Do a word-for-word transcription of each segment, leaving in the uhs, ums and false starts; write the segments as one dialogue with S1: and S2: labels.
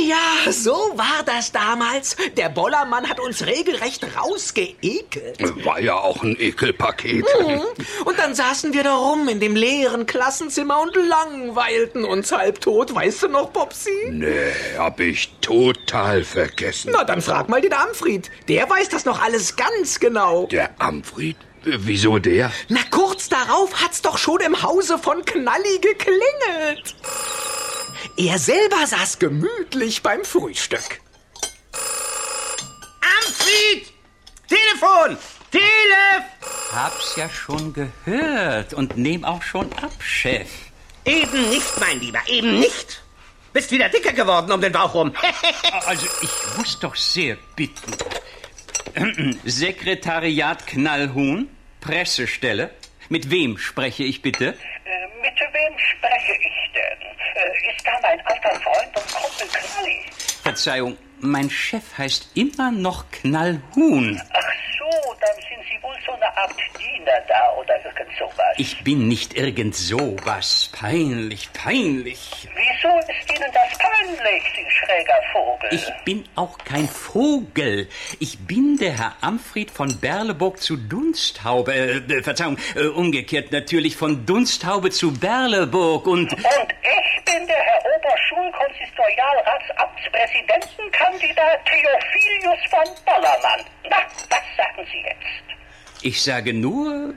S1: ja, so war das damals. Der Bollermann hat uns regelrecht rausgeekelt.
S2: War ja auch ein Ekelpaket.
S1: Mhm. Und dann saßen wir da rum in dem leeren Klassenzimmer und langweilten uns halbtot. Weißt du noch, Popsi?
S2: Nee, hab ich total vergessen.
S1: Na, dann frag mal den Amfried. Der weiß das noch alles ganz genau.
S2: Der Amfried? Wieso der?
S1: Na, kurz darauf hat's doch schon im Hause von Knalli geklingelt. Er selber saß gemütlich beim Frühstück.
S3: Amfried! Telefon! Telef!
S4: Hab's ja schon gehört und nehm auch schon ab, Chef.
S3: Eben nicht, mein Lieber, eben nicht. Bist wieder dicker geworden um den Bauch rum.
S4: Also, ich muss doch sehr bitten. Sekretariat Knallhuhn, Pressestelle. Mit wem spreche ich bitte?
S5: Äh, mit wem spreche ich denn? Äh, ist da mein alter Freund und Kumpel Knalli?
S4: Verzeihung, mein Chef heißt immer noch Knallhuhn.
S5: Ach so, dann sind Sie wohl so eine Art Diener da oder irgend sowas.
S4: Ich bin nicht irgend sowas. Peinlich, peinlich.
S5: Wieso ist Ihnen das peinlich, Sie schräger Vogel?
S4: Ich bin auch kein Vogel. Ich bin der Herr Amfried von Berleburg zu Dunsthaube. Äh, Verzeihung, äh, umgekehrt natürlich von Dunsthaube zu Berleburg und...
S5: Und ich bin der Herr Oberschulkonsistorialratsamtspräsidentenkandidat Theophilius von Bollermann. Na, was sagen Sie jetzt?
S4: Ich sage nur...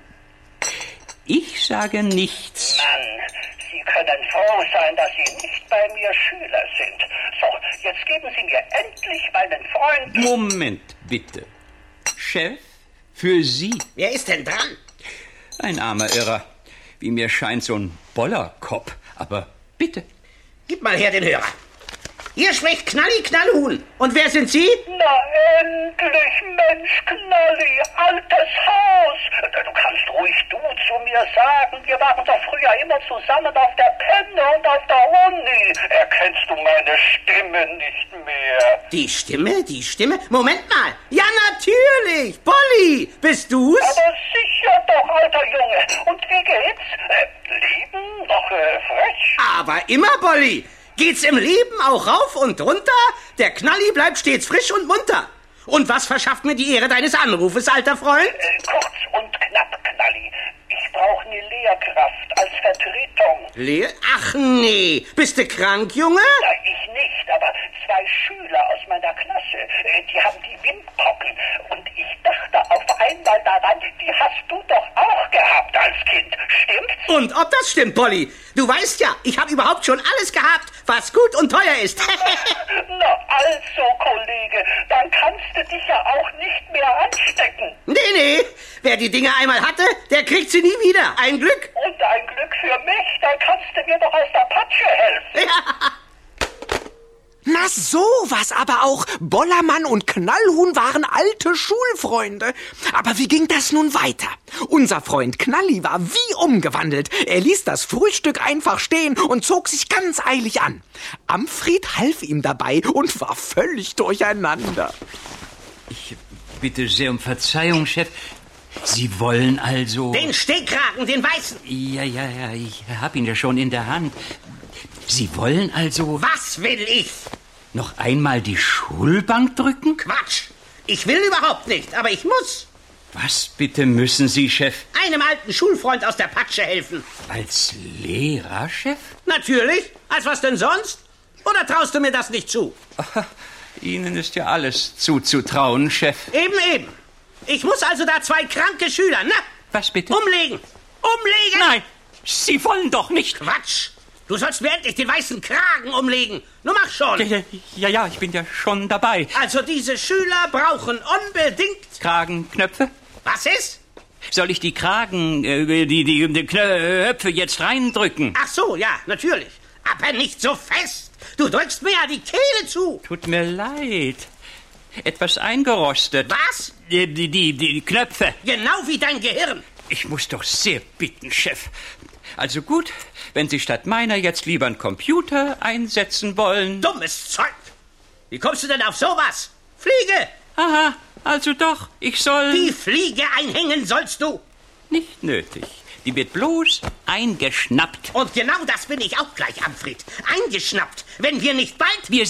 S4: Ich sage nichts.
S5: Mann, Sie können froh sein, dass Sie nicht bei mir Schüler sind. So, jetzt geben Sie mir endlich meinen Freund...
S4: Moment, bitte. Chef, für Sie.
S3: Wer ist denn dran?
S4: Ein armer Irrer. Wie mir scheint, so ein Bollerkopf. Aber bitte.
S3: Gib mal her den Hörer. Hier spricht Knalli Knallhuhn. Und wer sind Sie?
S5: Na endlich, Mensch, Knalli, altes Haus. Du kannst ruhig du zu mir sagen. Wir waren doch früher immer zusammen auf der Penne und auf der Uni. Erkennst du meine Stimme nicht mehr?
S3: Die Stimme, die Stimme? Moment mal. Ja, natürlich. Polly, bist du's?
S5: Aber sicher doch, alter Junge. Und wie geht's? Äh, Leben? Noch äh, frech?
S3: Aber immer, Polly. Geht's im Leben auch rauf und runter? Der Knalli bleibt stets frisch und munter. Und was verschafft mir die Ehre deines Anrufes, alter Freund?
S5: Äh, kurz und knapp, Knalli. Ich brauche eine Lehrkraft als Vertretung.
S3: Lehr? Ach nee. Bist du krank, Junge?
S5: Na, ich nicht, aber zwei Schüler aus meiner Klasse, äh, die haben die Windpocken. Und ich dachte auf einmal daran, die hast du doch auch gehabt als Kind. Stimmt's?
S3: Und ob das stimmt, Polly? Du weißt ja, ich habe überhaupt schon alles gehabt, was gut und teuer ist.
S5: Na also, Kollege, dann kannst du dich ja auch nicht mehr anstecken.
S3: Nee, nee. Wer die Dinge einmal hatte, der kriegt sie nie wieder. Ein Glück.
S5: Und ein Glück für mich, dann kannst du mir doch aus der Patsche helfen.
S3: Ja.
S1: Na sowas aber auch. Bollermann und Knallhuhn waren alte Schulfreunde. Aber wie ging das nun weiter? Unser Freund Knalli war wie umgewandelt. Er ließ das Frühstück einfach stehen und zog sich ganz eilig an. Amfried half ihm dabei und war völlig durcheinander.
S4: Ich bitte sehr um Verzeihung, Chef. Sie wollen also...
S3: Den Stehkragen, den weißen.
S4: Ja, ja, ja, ich hab ihn ja schon in der Hand. Sie wollen also...
S3: Was will ich?
S4: Noch einmal die Schulbank drücken?
S3: Quatsch. Ich will überhaupt nicht, aber ich muss.
S4: Was bitte müssen Sie, Chef?
S3: Einem alten Schulfreund aus der Patsche helfen.
S4: Als Lehrer, Chef?
S3: Natürlich. Als was denn sonst? Oder traust du mir das nicht zu?
S4: Ach, Ihnen ist ja alles zuzutrauen, Chef.
S3: Eben, eben. Ich muss also da zwei kranke Schüler, na?
S4: Was bitte?
S3: Umlegen. Umlegen.
S4: Nein, Sie wollen doch nicht.
S3: Quatsch. Du sollst mir endlich den weißen Kragen umlegen. Nun mach schon.
S4: Ja, ja, ja, ja, ich bin ja schon dabei.
S3: Also diese Schüler brauchen unbedingt...
S4: Kragenknöpfe?
S3: Was ist?
S4: Soll ich die Kragen, äh, die, die, die Knöpfe jetzt reindrücken?
S3: Ach so, ja, natürlich. Aber nicht so fest. Du drückst mir ja die Kehle zu.
S4: Tut mir leid. Etwas eingerostet.
S3: Was?
S4: Die, die, die, die Knöpfe.
S3: Genau wie dein Gehirn.
S4: Ich muss doch sehr bitten, Chef. Also gut, wenn Sie statt meiner jetzt lieber einen Computer einsetzen wollen.
S3: Dummes Zeug. Wie kommst du denn auf sowas? Fliege.
S4: Aha, also doch, ich soll...
S3: Die Fliege einhängen sollst du.
S4: Nicht nötig. Die wird bloß eingeschnappt.
S3: Und genau das bin ich auch gleich, Amfried. Eingeschnappt. Wenn wir nicht bald...
S4: Wir sind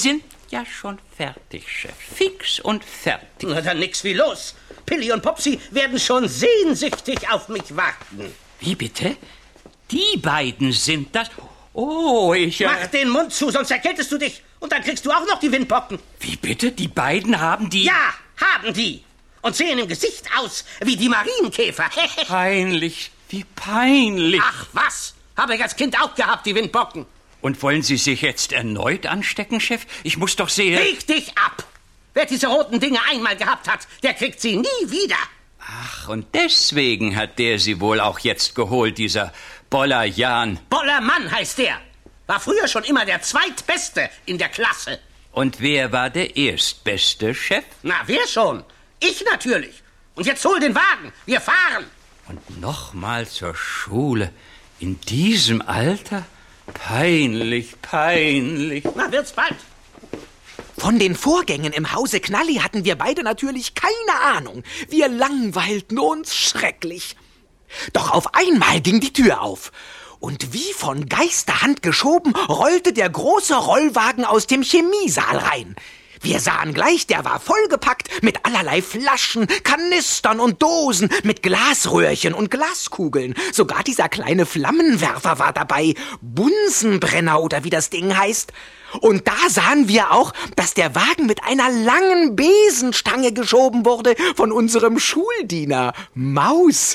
S4: ja schon fertig, Chef. Fix und fertig.
S3: Na dann nix wie los. Pilli und Popsi werden schon sehnsüchtig auf mich warten.
S4: Wie bitte? Die beiden sind das? Oh, ich... Äh...
S3: Mach den Mund zu, sonst erkältest du dich. Und dann kriegst du auch noch die Windpocken.
S4: Wie bitte? Die beiden haben die...
S3: Ja, haben die. Und sehen im Gesicht aus wie die Marienkäfer.
S4: Peinlich, wie peinlich.
S3: Ach was, habe ich als Kind auch gehabt, die Windpocken.
S4: Und wollen Sie sich jetzt erneut anstecken, Chef? Ich muss doch sehen...
S3: Leg dich ab! Wer diese roten Dinge einmal gehabt hat, der kriegt sie nie wieder.
S4: Ach, und deswegen hat der sie wohl auch jetzt geholt, dieser Boller Jan.
S3: Boller Mann heißt der. War früher schon immer der Zweitbeste in der Klasse.
S4: Und wer war der Erstbeste, Chef?
S3: Na, wer schon? Ich natürlich. Und jetzt hol den Wagen. Wir fahren.
S4: Und nochmal zur Schule. In diesem Alter? Peinlich, peinlich.
S3: Na, wird's bald.
S1: Von den Vorgängen im Hause Knalli hatten wir beide natürlich keine Ahnung. Wir langweilten uns schrecklich. Doch auf einmal ging die Tür auf. Und wie von Geisterhand geschoben, rollte der große Rollwagen aus dem Chemiesaal rein. Wir sahen gleich, der war vollgepackt mit allerlei Flaschen, Kanistern und Dosen, mit Glasröhrchen und Glaskugeln. Sogar dieser kleine Flammenwerfer war dabei, Bunsenbrenner oder wie das Ding heißt. Und da sahen wir auch, dass der Wagen mit einer langen Besenstange geschoben wurde von unserem Schuldiener Maus.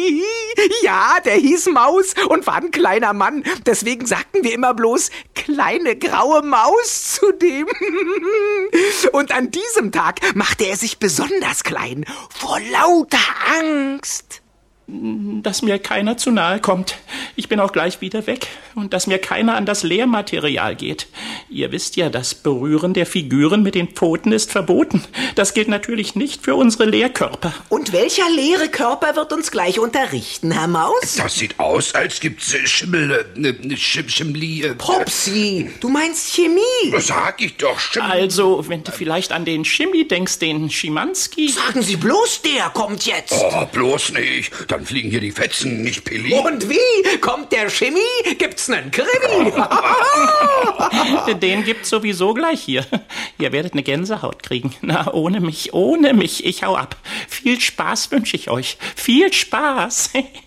S1: Ja, der hieß Maus und war ein kleiner Mann. Deswegen sagten wir immer bloß kleine graue Maus zu dem. Und an diesem Tag machte er sich besonders klein, vor lauter Angst.
S6: Dass mir keiner zu nahe kommt. Ich bin auch gleich wieder weg. Und dass mir keiner an das Lehrmaterial geht. Ihr wisst ja, das Berühren der Figuren mit den Pfoten ist verboten. Das gilt natürlich nicht für unsere Lehrkörper.
S1: Und welcher leere Körper wird uns gleich unterrichten, Herr Maus?
S2: Das sieht aus, als gibt's äh, Schimmel, äh, Schim, Schimmli... Äh,
S1: Popsi, du meinst Chemie.
S2: Das sag ich doch, Schimmel.
S6: Also, wenn du vielleicht an den Schimmi denkst, den Schimanski.
S1: Sagen Sie bloß, der kommt jetzt.
S2: Oh, bloß nicht. Dann fliegen hier die Fetzen, nicht Pilli.
S1: Und wie? Kommt der Chemie? Gibt's nen Krimi?
S6: Den gibt's sowieso gleich hier. Ihr werdet eine Gänsehaut kriegen. Na, ohne mich, ohne mich. Ich hau ab. Viel Spaß wünsche ich euch. Viel Spaß.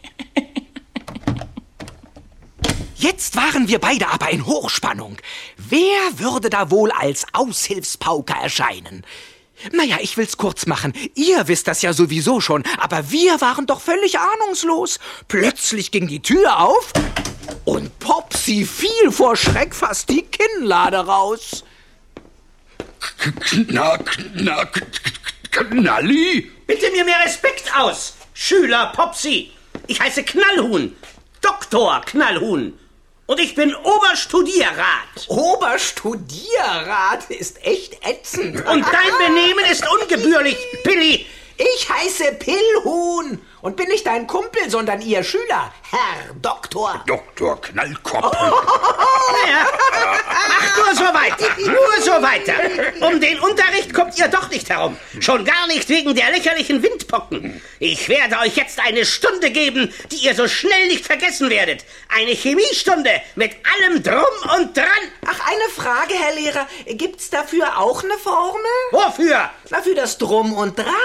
S1: Jetzt waren wir beide aber in Hochspannung. Wer würde da wohl als Aushilfspauker erscheinen? Naja, ich will's kurz machen. Ihr wisst das ja sowieso schon, aber wir waren doch völlig ahnungslos. Plötzlich ging die Tür auf und Popsi fiel vor Schreck fast die Kinnlade raus.
S2: Kna, kna, Knalli?
S3: Bitte mir mehr Respekt aus, Schüler Popsi. Ich heiße Knallhuhn, Doktor Knallhuhn. Und ich bin Oberstudierrat.
S1: Oberstudierrat ist echt ätzend.
S3: Und dein Benehmen ist ungebührlich, Pilli.
S1: Ich heiße Pillhuhn und bin nicht dein Kumpel, sondern Ihr Schüler, Herr Doktor.
S2: Doktor Knallkopf.
S3: Ja. Ach, nur so weiter, nur so weiter. Um den Unterricht kommt ihr doch nicht herum. Schon gar nicht wegen der lächerlichen Windpocken. Ich werde euch jetzt eine Stunde geben, die ihr so schnell nicht vergessen werdet. Eine Chemiestunde mit allem Drum und Dran.
S1: Ach, eine Frage, Herr Lehrer. Gibt's dafür auch eine Formel?
S3: Wofür?
S1: Na, für das Drum und Dran.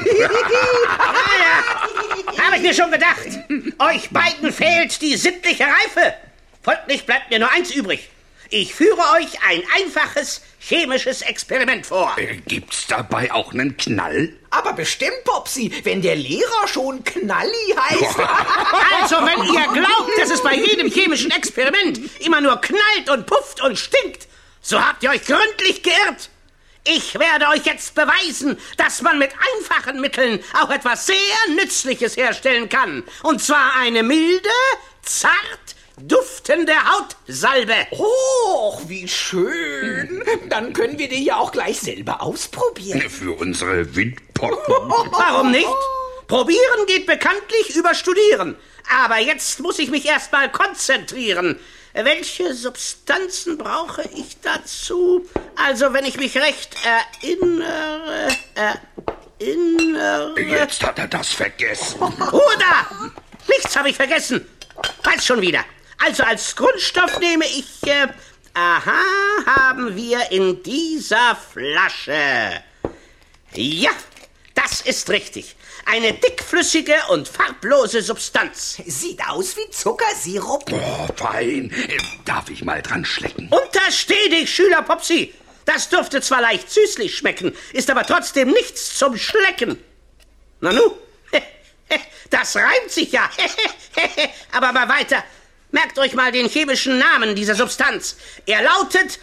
S3: Ja, habe ich mir schon gedacht. Euch beiden fehlt die sittliche Reife. Folglich bleibt mir nur eins übrig. Ich führe euch ein einfaches chemisches Experiment vor.
S2: Äh, gibt's dabei auch einen Knall?
S1: Aber bestimmt, Popsi, wenn der Lehrer schon Knalli heißt.
S3: Also, wenn ihr glaubt, dass es bei jedem chemischen Experiment immer nur knallt und pufft und stinkt, so habt ihr euch gründlich geirrt. Ich werde euch jetzt beweisen, dass man mit einfachen Mitteln auch etwas sehr Nützliches herstellen kann. Und zwar eine milde, zart duftende Hautsalbe.
S1: Oh, wie schön. Dann können wir die ja auch gleich selber ausprobieren.
S2: Für unsere Windpocken.
S3: Warum nicht? Probieren geht bekanntlich über Studieren. Aber jetzt muss ich mich erst mal konzentrieren. Welche Substanzen brauche ich dazu? Also, wenn ich mich recht erinnere... erinnere...
S2: Jetzt hat er das vergessen.
S3: Ruhe da! Nichts habe ich vergessen. Weiß schon wieder. Also, als Grundstoff nehme ich äh, Aha, haben wir in dieser Flasche. Ja, das ist richtig. Eine dickflüssige und farblose Substanz.
S1: Sieht aus wie Zuckersirup.
S2: Oh, fein. Darf ich mal dran schlecken?
S3: Untersteh dich, Schüler Popsi. Das dürfte zwar leicht süßlich schmecken, ist aber trotzdem nichts zum Schlecken. Na nu, das reimt sich ja. Aber mal weiter. Merkt euch mal den chemischen Namen dieser Substanz. Er lautet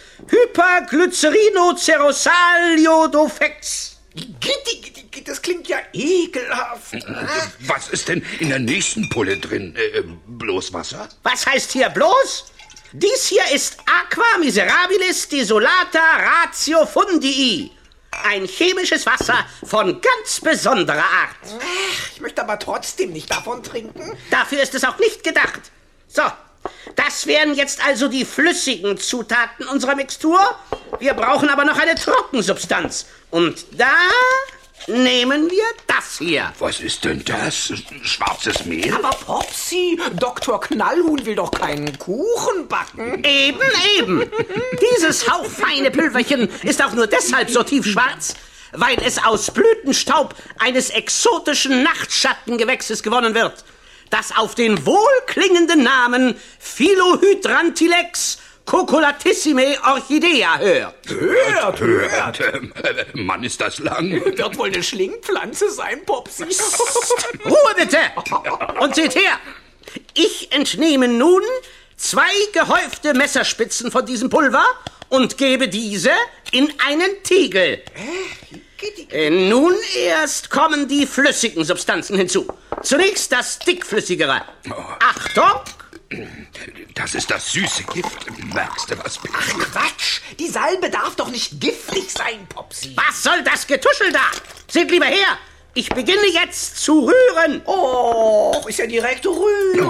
S3: Hyperglycerinocerosaliodofex.
S1: Das klingt ja ekelhaft.
S2: Was ist denn in der nächsten Pulle drin? Äh, bloß Wasser?
S3: Was heißt hier bloß? Dies hier ist Aqua miserabilis desolata ratio fundii. Ein chemisches Wasser von ganz besonderer Art.
S1: Ach, ich möchte aber trotzdem nicht davon trinken.
S3: Dafür ist es auch nicht gedacht. So, das wären jetzt also die flüssigen Zutaten unserer Mixtur. Wir brauchen aber noch eine Trockensubstanz. Und da nehmen wir das hier.
S2: Was ist denn das? Schwarzes Mehl?
S1: Aber Popsi, Doktor Knallhuhn will doch keinen Kuchen backen.
S3: Eben, eben. Dieses hauchfeine Pülverchen ist auch nur deshalb so tiefschwarz, weil es aus Blütenstaub eines exotischen Nachtschattengewächses gewonnen wird, das auf den wohlklingenden Namen Philohydrantilex cocolatissime Orchidea hört.
S1: Hört, hört.
S2: Ähm, äh, Mann, ist das lang.
S1: Wird wohl eine Schlingpflanze sein, Popsi.
S3: Ruhe bitte! Und seht her, ich entnehme nun zwei gehäufte Messerspitzen von diesem Pulver und gebe diese in einen Tiegel. Äh, nun erst kommen die flüssigen Substanzen hinzu. Zunächst das dickflüssigere. Achtung!
S2: Das ist das süße Gift. Merkst du was?
S1: Ach, Quatsch. Die Salbe darf doch nicht giftig sein, Popsi.
S3: Was soll das Getuschel da? Seht lieber her. Ich beginne jetzt zu rühren.
S1: Oh, ist ja direkt Rühren.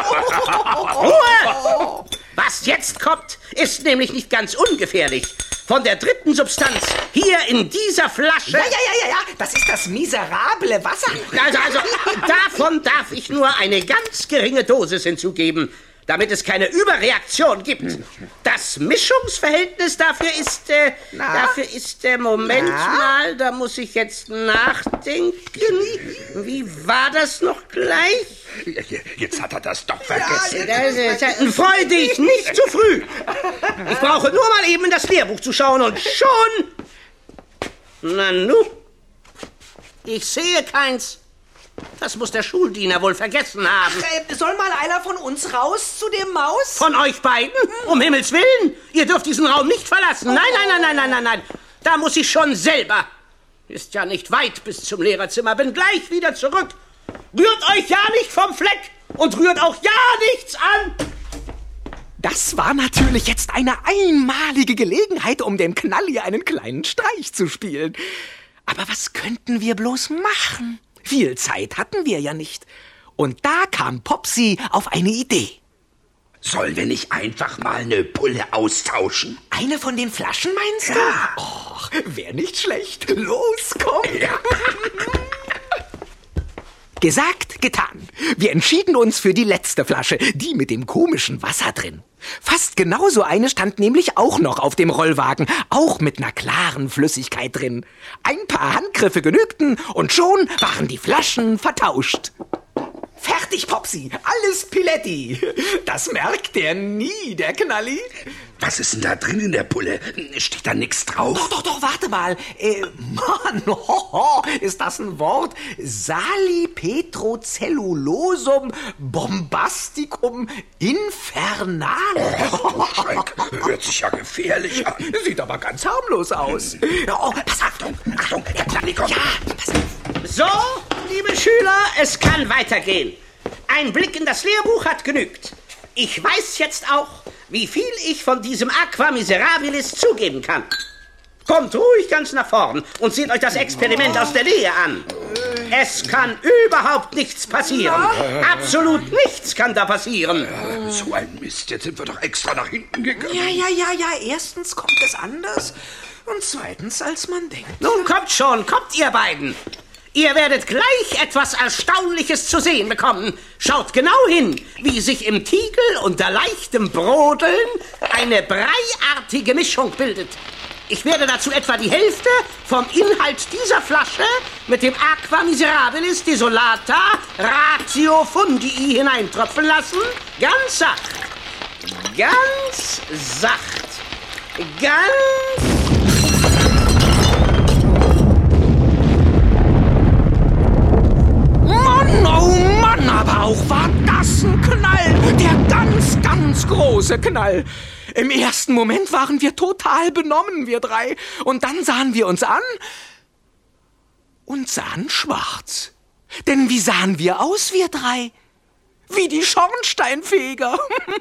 S3: Ruhe! Was jetzt kommt, ist nämlich nicht ganz ungefährlich. Von der dritten Substanz, hier in dieser Flasche...
S1: Ja, ja, ja, ja, ja, das ist das miserable Wasser.
S3: Also, also, davon darf ich nur eine ganz geringe Dosis hinzugeben, damit es keine Überreaktion gibt. Das Mischungsverhältnis dafür ist, äh,
S1: Na?
S3: dafür ist, äh, Moment
S1: Na?
S3: mal, da muss ich jetzt nachdenken. Wie war das noch gleich?
S2: Jetzt hat er das doch vergessen.
S3: Das ist, freu dich, nicht zu früh. Ich brauche nur mal eben in das Lehrbuch zu schauen und schon... Na nu, ich sehe keins. Das muss der Schuldiener wohl vergessen haben.
S1: Ach, äh, soll mal einer von uns raus zu dem Maus?
S3: Von euch beiden? Um Himmels Willen! Ihr dürft diesen Raum nicht verlassen. Nein, nein, nein, nein, nein, nein, nein. Da muss ich schon selber. Ist ja nicht weit bis zum Lehrerzimmer. Bin gleich wieder zurück. Rührt euch ja nicht vom Fleck und rührt auch ja nichts an.
S1: Das war natürlich jetzt eine einmalige Gelegenheit, um dem Knalli einen kleinen Streich zu spielen. Aber was könnten wir bloß machen? Viel Zeit hatten wir ja nicht. Und da kam Popsi auf eine Idee.
S2: Sollen wir nicht einfach mal eine Pulle austauschen?
S1: Eine von den Flaschen, meinst du?
S2: Ja.
S1: Och, wär nicht schlecht. Los, komm.
S2: Ja.
S1: Gesagt, getan. Wir entschieden uns für die letzte Flasche, die mit dem komischen Wasser drin. Fast genauso eine stand nämlich auch noch auf dem Rollwagen, auch mit einer klaren Flüssigkeit drin. Ein paar Handgriffe genügten und schon waren die Flaschen vertauscht. Fertig, Popsi, alles Piletti. Das merkt der nie, der Knalli.
S2: Was ist denn da drin in der Pulle? Steht da nichts drauf?
S1: Doch, doch, doch, warte mal. Äh, Mann, hoho, ist das ein Wort? Salipetrocellulosum bombasticum infernale.
S2: Oh, Schreck, hört sich ja gefährlich an.
S1: Sieht aber ganz harmlos aus. Oh, pass auf.
S2: Achtung, Achtung, der Knalli kommt.
S1: Ja, pass auf.
S3: So, liebe Schüler, es kann weitergehen. Ein Blick in das Lehrbuch hat genügt. Ich weiß jetzt auch, wie viel ich von diesem Aqua miserabilis zugeben kann. Kommt ruhig ganz nach vorn und seht euch das Experiment aus der Nähe an. Es kann überhaupt nichts passieren. Absolut nichts kann da passieren.
S2: So ein Mist, jetzt sind wir doch extra nach hinten gegangen.
S1: Ja, ja, ja, ja, erstens kommt es anders und zweitens, als man denkt.
S3: Nun kommt schon, kommt ihr beiden. Ihr werdet gleich etwas Erstaunliches zu sehen bekommen. Schaut genau hin, wie sich im Tiegel unter leichtem Brodeln eine breiartige Mischung bildet. Ich werde dazu etwa die Hälfte vom Inhalt dieser Flasche mit dem Aqua Miserabilis Desolata Ratio Fundii hineintropfen lassen. Ganz sacht. Ganz sacht. Ganz...
S1: Mann, oh Mann, aber auch war das ein Knall. Der ganz, ganz große Knall. Im ersten Moment waren wir total benommen, wir drei. Und dann sahen wir uns an und sahen schwarz. Denn wie sahen wir aus, wir drei? Wie die Schornsteinfeger.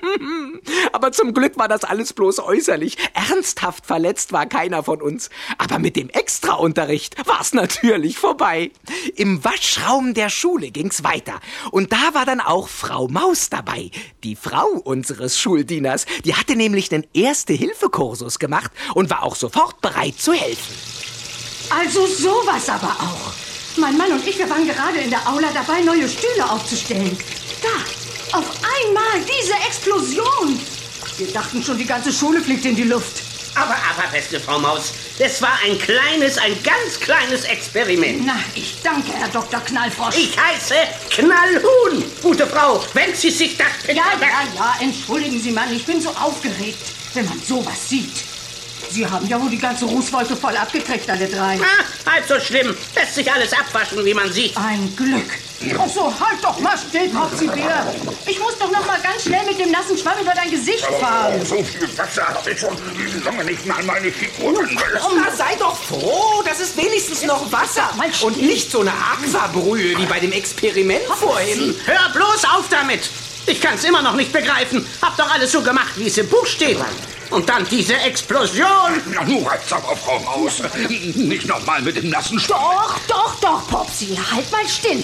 S1: Aber zum Glück war das alles bloß äußerlich. Ernsthaft verletzt war keiner von uns. Aber mit dem Extraunterricht war's natürlich vorbei. Im Waschraum der Schule ging's weiter. Und da war dann auch Frau Maus dabei, die Frau unseres Schuldieners. Die hatte nämlich den Erste-Hilfe-Kursus gemacht und war auch sofort bereit zu helfen.
S7: Also sowas aber auch. Mein Mann und ich, wir waren gerade in der Aula dabei, neue Stühle aufzustellen. Da, auf einmal diese Explosion. Wir dachten schon, die ganze Schule fliegt in die Luft.
S3: Aber, aber, beste Frau Maus, das war ein kleines, ein ganz kleines Experiment.
S7: Na, ich danke, Herr Doktor Knallfrosch.
S3: Ich heiße Knallhuhn. Gute Frau, wenn Sie sich das...
S7: Ja, ja, ja, entschuldigen Sie, Mann, ich bin so aufgeregt, wenn man sowas sieht. Sie haben ja wohl die ganze Rußwolke voll abgekriegt, alle drei.
S3: Ah, halb so schlimm. Lässt sich alles abwaschen, wie man sieht.
S7: Ein Glück. Ach so, halt doch mal still, Popsy-Bär. Ich muss doch noch mal ganz schnell mit dem nassen Schwamm über dein Gesicht fahren.
S2: So viel Wasser habe ich schon lange nicht mal meine Figuren gelassen.
S1: Na, sei doch froh, das ist wenigstens noch Wasser. Und nicht so eine Aquabrühe wie bei dem Experiment vorhin.
S3: Hör bloß auf damit. Ich kann's immer noch nicht begreifen. Hab doch alles so gemacht, wie es im Buch steht. Und dann diese Explosion.
S2: Na, nun reicht's aber, Frau Maus. Nicht nochmal mit dem nassen Stoff.
S7: Doch, doch, doch, Popsy. Halt mal still.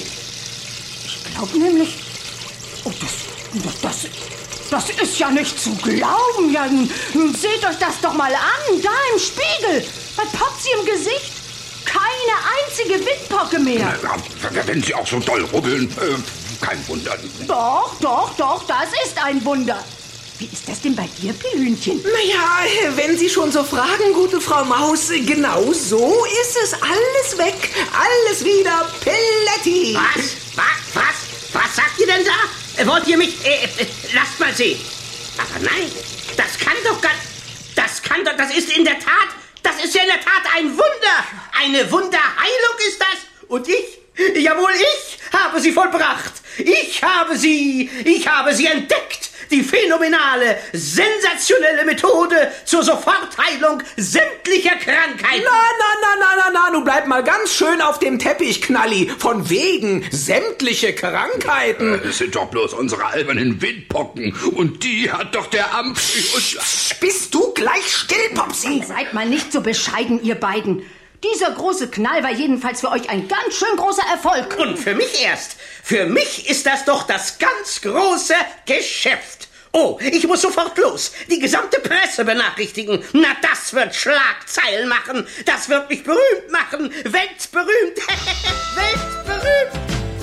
S7: Ich glaube nämlich... Oh, das, das, das, das ist ja nicht zu glauben. Ja, nun seht euch das doch mal an. Da im Spiegel. Bei Popsy im Gesicht. Keine einzige Windpocke mehr.
S2: Na, wenn Sie auch so doll rubbeln, äh, kein Wunder.
S7: Doch, doch, doch, das ist ein Wunder. Wie ist das denn bei dir, Pilünchen?
S1: Naja, wenn Sie schon so fragen, gute Frau Maus, genau so ist es. Alles weg, alles wieder Pilletti.
S3: Was? Was? Was? Was sagt ihr denn da? Wollt ihr mich... Äh, äh, lasst mal sehen. Aber nein, das kann doch gar... Das kann doch... Das ist in der Tat... Das ist ja in der Tat ein Wunder. Eine Wunderheilung ist das. Und ich... Jawohl, ich habe sie vollbracht. Ich habe sie... Ich habe sie entdeckt. Die phänomenale, sensationelle Methode zur Sofortheilung sämtlicher Krankheiten.
S1: Na, na, na, na, na, na, du bleib mal ganz schön auf dem Teppich, Knalli. Von wegen sämtliche Krankheiten.
S2: Das sind doch bloß unsere albernen Windpocken. Und die hat doch der Amphi...
S1: Bist du gleich still, Popsy?
S7: Seid mal nicht so bescheiden, ihr beiden. Dieser große Knall war jedenfalls für euch ein ganz schön großer Erfolg.
S3: Und für mich erst. Für mich ist das doch das ganz große Geschäft. Oh, ich muss sofort los. Die gesamte Presse benachrichtigen. Na, das wird Schlagzeilen machen. Das wird mich berühmt machen. Weltberühmt. Weltberühmt.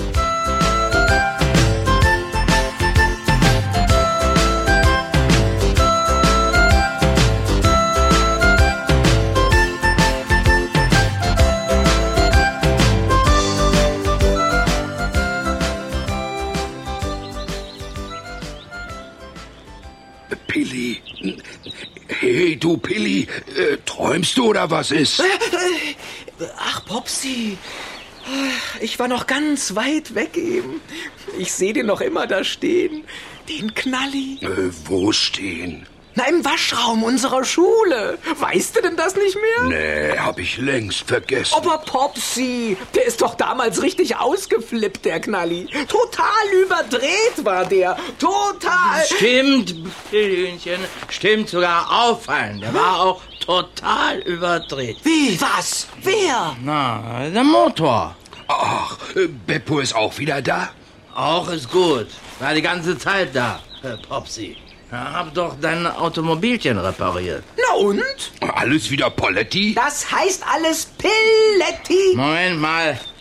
S2: Pilli. Hey, du Pilli. Äh, träumst du oder was ist?
S1: Ach, Popsy. Ich war noch ganz weit weg eben. Ich sehe den noch immer da stehen. Den Knalli.
S2: Äh, wo stehen?
S1: Na, im Waschraum unserer Schule. Weißt du denn das nicht mehr?
S2: Nee, hab ich längst vergessen.
S1: Aber Popsy, der ist doch damals richtig ausgeflippt, der Knalli. Total überdreht war der. Total.
S8: Stimmt, Pillünchen. Stimmt sogar auffallend. Der war auch total überdreht.
S1: Wie? Was? Wer?
S8: Na, der Motor.
S2: Ach, äh, Beppo ist auch wieder da?
S8: Auch ist gut. War die ganze Zeit da, Herr Popsy. Ja, hab doch dein Automobilchen repariert.
S1: Na und?
S2: Alles wieder Poletti?
S1: Das heißt alles Pilletti.
S8: Moment mal.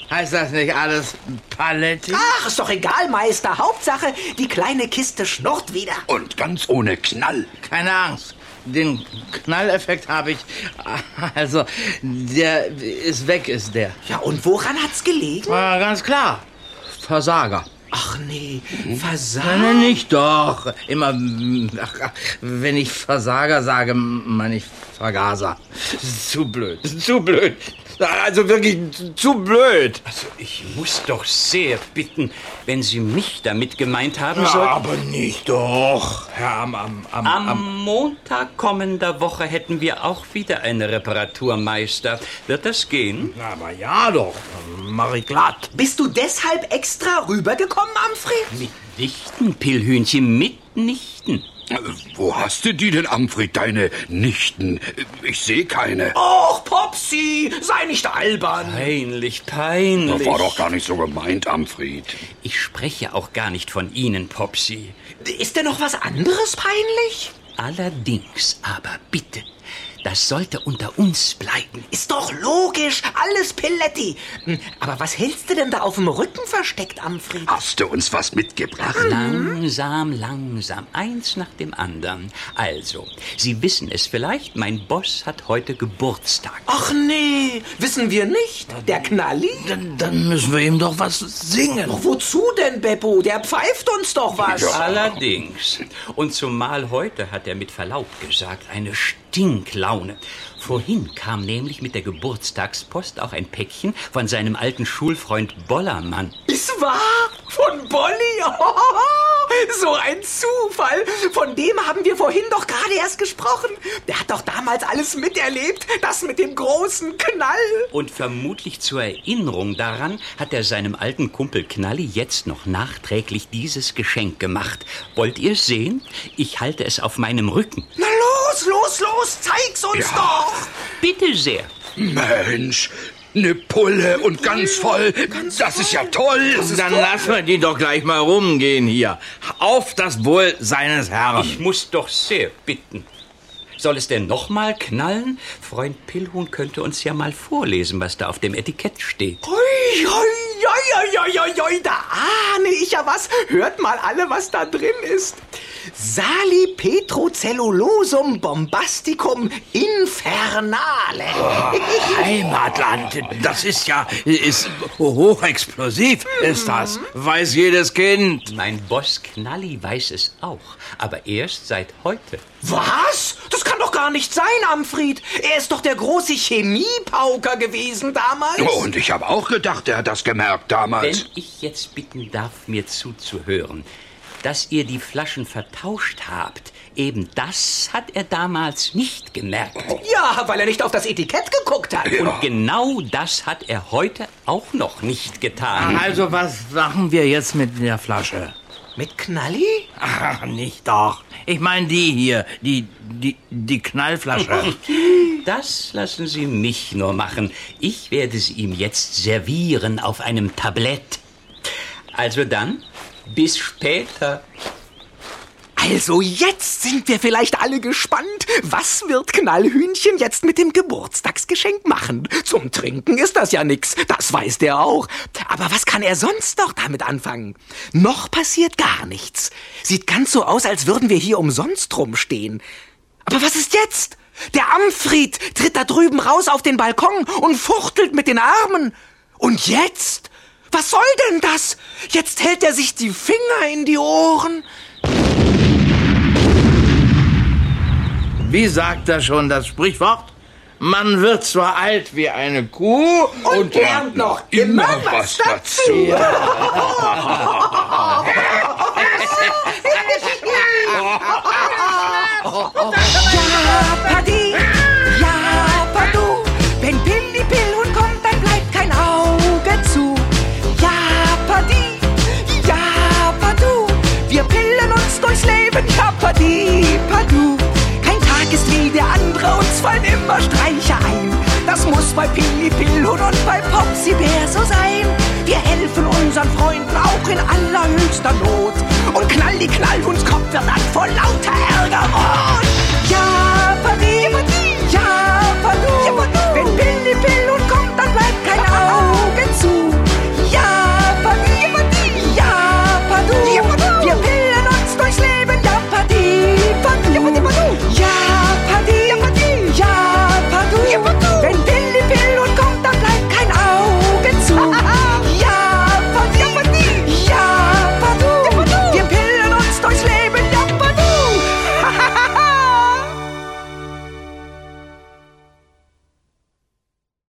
S8: Heißt das nicht alles Paletti?
S1: Ach, ist doch egal, Meister. Hauptsache, die kleine Kiste schnurrt wieder.
S2: Und ganz ohne Knall.
S8: Keine Angst. Den Knalleffekt habe ich. Also, der ist weg, ist der.
S1: Ja, und woran hat's gelegen?
S8: Ja, ganz klar. Versager.
S1: Ach nee,
S8: Nein,
S1: Versager.
S8: nicht doch. Immer, ach, wenn ich Versager sage, meine ich Vergaser. Zu blöd, zu blöd. Also wirklich zu blöd.
S4: Also ich muss doch sehr bitten, wenn Sie mich damit gemeint haben
S8: Ja,
S4: sollten.
S8: aber nicht doch. Herr, am, am, am,
S4: Am Montag kommender Woche hätten wir auch wieder eine Reparatur, Meister. Wird das gehen?
S8: Aber ja doch, mach ich glatt.
S1: Bist du deshalb extra rübergekommen, Amfred?
S4: Mitnichten, Pillhühnchen, mitnichten.
S2: Äh, Wo hast du die denn, Amfred, deine Nichten? Äh, Ich sehe keine.
S1: Och, Popsi, sei nicht albern.
S4: Peinlich, peinlich.
S2: Das war doch gar nicht so gemeint, Amfred.
S4: Ich spreche auch gar nicht von Ihnen, Popsi.
S1: Ist denn noch was anderes peinlich?
S4: Allerdings, aber bitte, das sollte unter uns bleiben.
S1: Ist doch logisch, alles Pilletti. Hm, Aber was hältst du denn da auf dem Rücken versteckt, Amfred?
S2: Hast du uns was mitgebracht?
S4: Langsam, langsam, eins nach dem anderen. Also, Sie wissen es vielleicht, mein Boss hat heute Geburtstag.
S1: Ach nee, wissen wir nicht. Der Knalli?
S8: Dann, dann müssen wir ihm doch was singen.
S1: Doch wozu denn, Beppo? Der pfeift uns doch was.
S4: Allerdings. Und zumal heute hat er mit Verlaub gesagt, eine Stinklaune. Vorhin kam nämlich mit der Geburtstagspost auch ein Päckchen von seinem alten Schulfreund Bollermann.
S1: Ist wahr? Von Bolli? Oh, so ein Zufall. Von dem haben wir vorhin doch gerade erst gesprochen. Der hat doch damals alles miterlebt. Das mit dem großen Knall.
S4: Und vermutlich zur Erinnerung daran hat er seinem alten Kumpel Knalli jetzt noch nachträglich dieses Geschenk gemacht. Wollt ihr es sehen? Ich halte es auf meinem Rücken.
S1: Na los, los, los, zeig's uns
S2: Ja.
S1: doch.
S4: Bitte sehr.
S2: Mensch, eine Pulle und ganz voll. Das ist ja toll.
S8: Dann lassen wir die doch gleich mal rumgehen hier. Auf das Wohl seines Herrn.
S4: Ich muss doch sehr bitten. Soll es denn noch mal knallen? Freund Pillhuhn könnte uns ja mal vorlesen, was da auf dem Etikett steht.
S1: Hui, hui, hui, hui, hui, hui, da ahne ich ja was. Hört mal alle, was da drin ist. Salipetrocellulosum bombasticum infernale.
S8: Heimatland, das ist ja ist hochexplosiv, ist das. Weiß jedes Kind.
S4: Mein Boss Knalli weiß es auch, aber erst seit heute.
S1: Was? Das kann doch gar nicht sein, Amfred. Er ist doch der große Chemiepauker gewesen damals.
S2: Und ich habe auch gedacht, er hat das gemerkt damals.
S4: Wenn ich jetzt bitten darf, mir zuzuhören, dass ihr die Flaschen vertauscht habt, eben das hat er damals nicht gemerkt.
S1: Ja, weil er nicht auf das Etikett geguckt hat.
S4: Und genau das hat er heute auch noch nicht getan.
S8: Also was machen wir jetzt mit der Flasche?
S1: Mit Knalli?
S8: Ach, nicht doch. Ich meine die hier, die, die, die Knallflasche.
S4: Das lassen Sie mich nur machen. Ich werde sie ihm jetzt servieren auf einem Tablett. Also dann, bis später.
S1: Also jetzt sind wir vielleicht alle gespannt. Was wird Knallhühnchen jetzt mit dem Geburtstagsgeschenk machen? Zum Trinken ist das ja nix, das weiß der auch. Aber was kann er sonst noch damit anfangen? Noch passiert gar nichts. Sieht ganz so aus, als würden wir hier umsonst rumstehen. Aber was ist jetzt? Der Amfred tritt da drüben raus auf den Balkon und fuchtelt mit den Armen. Und jetzt? Was soll denn das? Jetzt hält er sich die Finger in die Ohren.
S8: Wie sagt da schon das Sprichwort? Man wird zwar alt wie eine Kuh
S1: Und lernt noch immer was dazu. Ja, Paddy, ja, Padu. Wenn Pilli Pillhuhn kommt, dann bleibt kein Auge zu. Ja, Paddy, ja, Padu. Wir pillen uns durchs Leben, ja, Paddy, Padu. Kein Tag ist wie der andere, uns fallen immer Streiche ein. Das muss bei Pilli Pillhuhn und bei Popsi Bär so sein. Wir helfen unseren Freunden auch in allerhöchster Not. Und Knalli Knallhuhns Kopf wird dann vor lauter Ärger rot. Ja,